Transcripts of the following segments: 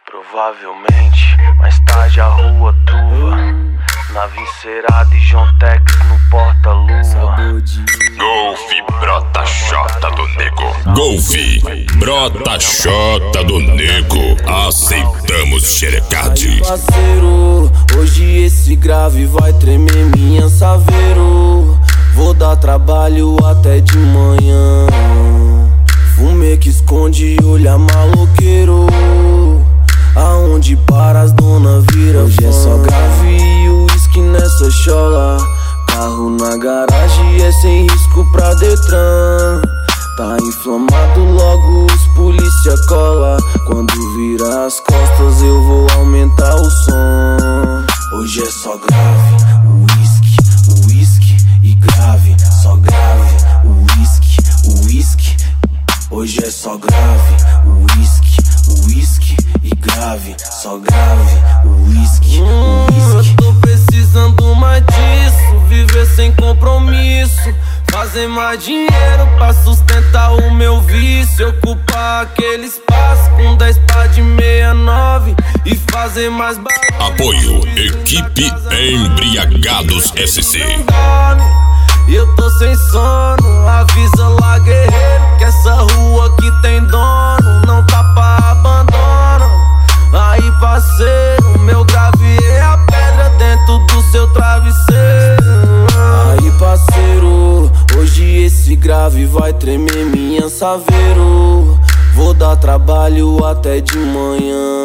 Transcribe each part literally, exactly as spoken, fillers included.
Provavelmente, mais tarde a rua truva, nave encerada e John Tex no porta-lua. Golfe, brota chota do nego. Golfe, brota chota do nego. Aceitamos xerecade. Parceiro, hoje esse grave vai tremer minha saveiro. Vou dar trabalho até de manhã. Fumê que esconde olha maloqueiro. Aonde para as dona vira. Hoje é só grave e uísque nessa chola. Carro na garagem é sem risco pra Detran. Tá inflamado, logo os polícia cola. Quando vira as costas eu vou aumentar o som. Hoje é só grave, uísque, uísque e grave. Só grave, uísque, uísque. Hoje é só grave, uísque, uísque e grave. Só grave, uísque, uísque. Eu tô precisando mais disso, viver sem compromisso. Fazer mais dinheiro pra sustentar o meu vício. Ocupar aquele espaço com dez pá de sessenta e nove e fazer mais barulho. Apoio Equipe Embriagados S C. Eu tô sem sono, avisa lá guerreiro que essa rua aqui tem dono, não tá pra abandono. Aí parceiro, meu grave é a pedra dentro do seu travesseiro. Aí parceiro, hoje esse grave vai tremer minha saveiro. Vou dar trabalho até de manhã.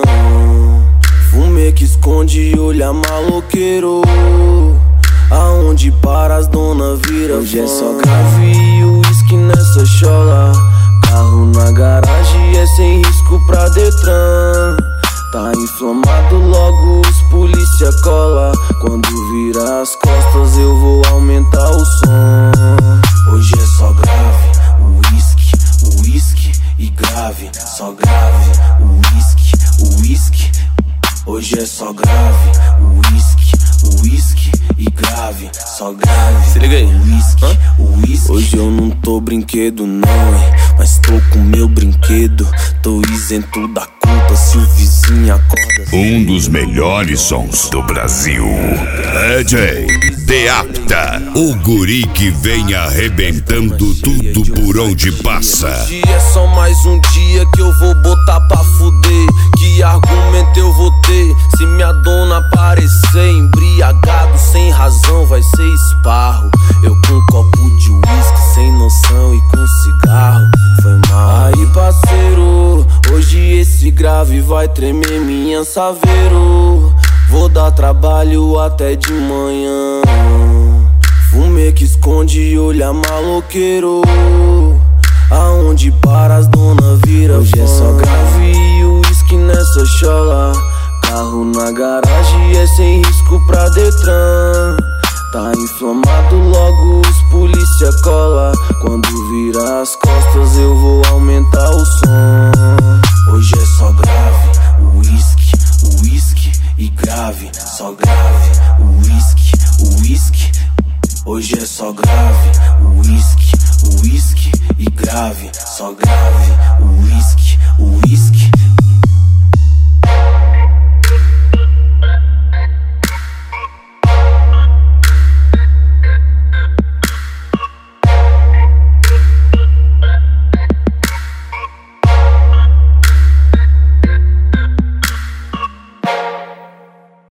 Fumê que esconde olha maloqueiro. Aonde para as dona vira. Hoje é só grave e uísque nessa chola. Carro na garagem é sem risco pra Detran. Tá inflamado, logo os polícia cola. Quando vira as costas eu vou aumentar o som. Hoje é só grave, uísque, uísque e grave. Só grave, uísque, uísque. Hoje é só grave, uísque, uísque e grave. Só grave, se liga aí, uísque, uísque. Hoje eu não tô brinquedo não, hein, mas tô com meu brinquedo. Tô isento da culpa se o vizinho acorda. Um dos melhores sons do Brasil. D J Deapta, o guri que vem arrebentando tudo por onde passa. Hoje é só mais um dia que eu vou botar pra fuder. Que argumento eu vou ter se minha dona aparecer? Embriagado sem razão vai ser esparro. Eu com um copo de uísque sem noção e com cigarro. Foi mal. Aí parceiro, hoje esse grave vai tremer minha saveiro. Vou dar trabalho até de manhã. Fumê que esconde olha maloqueiro. Aonde para as dona vira. Hoje é só grave e uísque nessa chola. Carro na garagem é sem risco pra Detran. Tá inflamado, logo os polícia cola. Quando vira as costas eu vou aumentar o som. Hoje é só grave, uísque, uísque e grave. Só grave, uísque, uísque. Hoje é só grave, uísque, uísque e grave. Só grave, uísque.